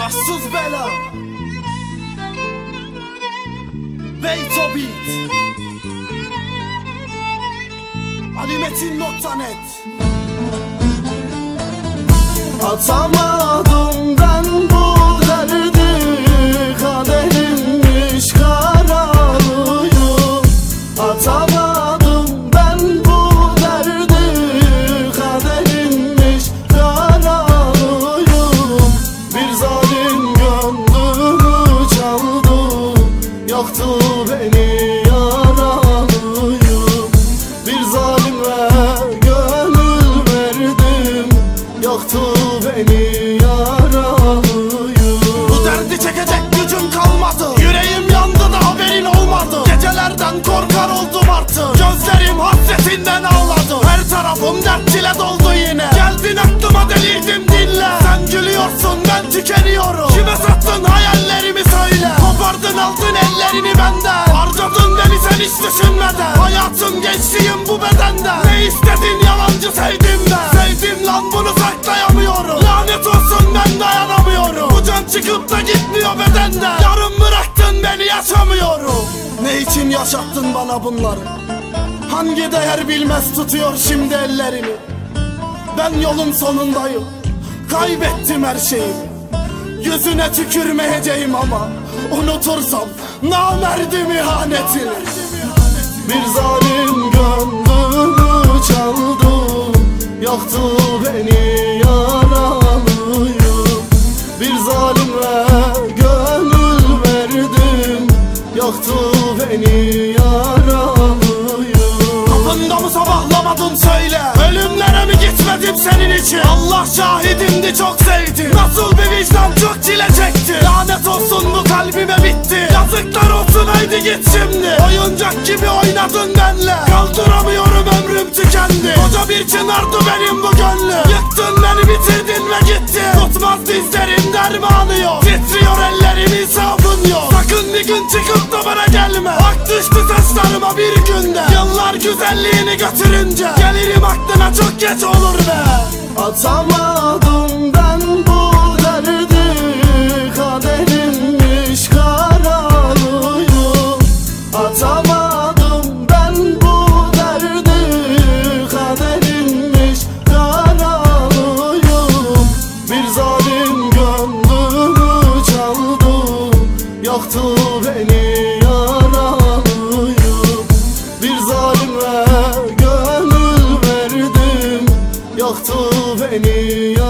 Bassız bela Beyto Beat Alimetin.net Atamadım ben bu derdi, kaderimmiş karalıyım. Atamadım ben bu derdi, kaderimmiş karalıyım. Bir zalim gönlümü çaldı, yaktı beni yaralıyım. Bir zalime gönül verdim, yaktı beni yaralıyım. Bu derdi çekecek gücüm kalmadı, yüreğim yandı da haberin olmadı. Gecelerden korkar oldum artık, gözlerim hasretinden ağladı. Her tarafım dert ile doldu yine, geldin aklıma delirdim dinle. Sen gülüyorsun ben tükeniyorum, kime sattın hayallerimi söyle. Kopardın aldın ellerini benden, harcadın beni sen hiç düşünmeden. Hayatım gençliğim bu bedende, ne istedin yalancı sevdim ben. Sevdim lan bunu saklayamıyorum, lanet olsun ben dayanamıyorum. Bu can çıkıp da gitmiyor bedenden, yarım bıraktın beni yaşamıyorum. Ne için yaşattın bana bunları? Hangi değer bilmez tutuyor şimdi ellerini? Ben yolun sonundayım, kaybettim her şeyi. Yüzüne tükürmeyeceğim ama unutursam namerdim ihanetini. Bir zalim gönlümü çaldı, yaktı beni yaralıyım. Bir zalime gönül verdim, yaktı beni yaralıyım. Kapında mı sabahlamadın söyle, ölümlere mi gitmedim senin için? Allah şahidimdi çok sevdim, nasıl bir vicdan çok çile çekti. Lanet olsun bu kalbime bitti, yazıklar olsun haydi git şimdi. Oyuncak gibi oynadın benle, kaldıramıyorum ömrüm tükendi. Koca bir çınardı benim bu gönlüm, yıktın beni bitirdin ve gittin. Tutmaz dizlerim dermanı yok, titriyor ellerim insafın yok. Sakın bir gün çıkıp da bana gelme, hak düştü saçlarıma bir günde. Yıllar güzelliğini götürünce gelirim aklına çok geç olur be. Atamadım ben bu derdi, kaderimmiş karalıyım. Atamadım ben bu derdi, kaderimmiş karalıyım. Bir zalim gönlümü çaldı, yaktı beni yaralıyım. Bir zalime gönül verdim, yaktı beni.